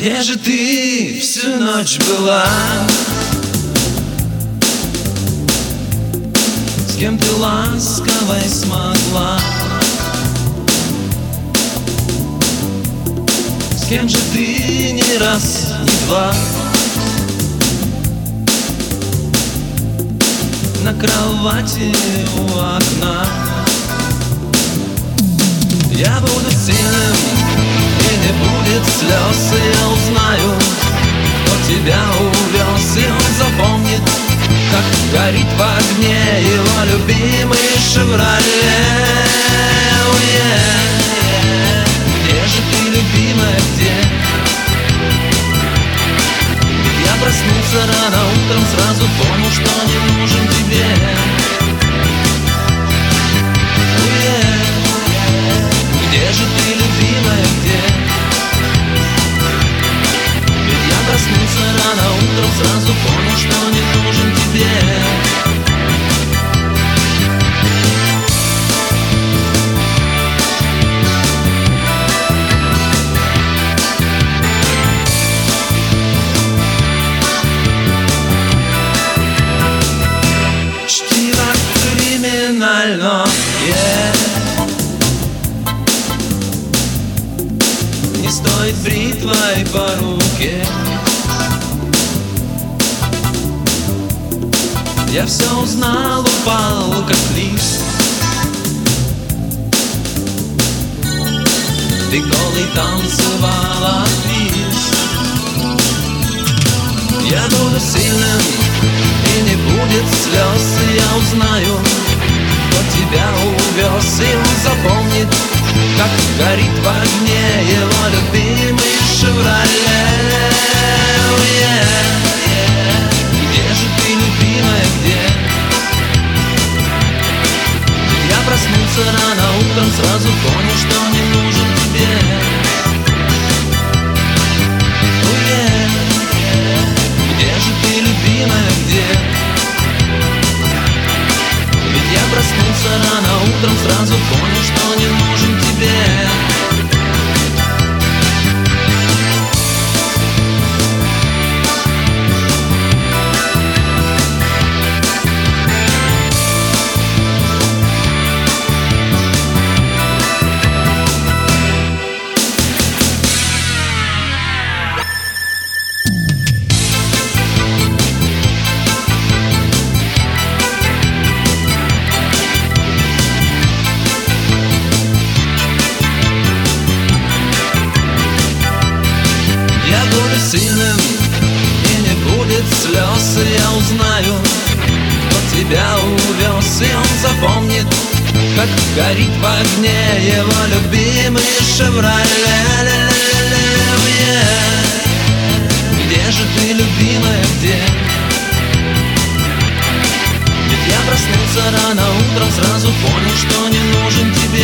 Где же ты всю ночь была? С кем ты ласковой смогла? С кем же ты не раз, не два? На кровати у окна. Я буду сильным, и не будет слез, и я узнаю, кто тебя увез, и он запомнит, как горит в огне его любимый «Шевроле». Где же ты, любимая, где? Я проснулся рано утром, сразу понял, что не нужен тебе. Где же ты, любимая, где? Ведь я проснулся рано утром, сразу понял, что не нужен тебе. Чтиво криминальное, не стоит бритвой по руке. Я все узнал, упал как лист. Ты голый танцевала твист. Я буду сильным, и не будет слез, и я узнаю, кто тебя увез, и он запомнит, как горит в огне его любимый «Шевроле». Где же ты, любимая, где? Я проснулся рано утром, сразу понял, что не нужен тебе. Где же ты, любимая, где? Ведь я проснулся рано утром, сразу понял, что не нужен тебе. Я буду сильным, и не будет слез, и я узнаю, кто тебя увез, и он запомнит, как горит в огне его любимый «Шевроле». Где же ты, любимая, где? Ведь я проснулся рано утром, сразу понял, что не нужен тебе.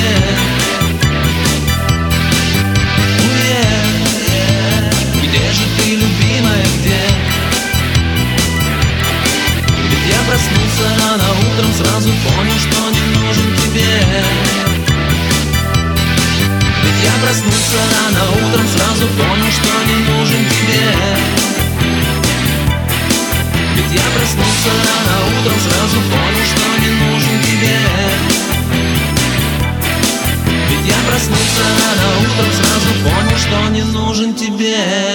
Где же ты, любимая, где? Ведь я проснулся рано утром, сразу понял, что не нужен тебе. Ведь я проснулся рано утром, сразу понял, что не нужен тебе. Ведь я проснулся рано утром, сразу понял, что не нужен тебе. Ведь я проснулся рано утром, сразу понял, что не нужен тебе.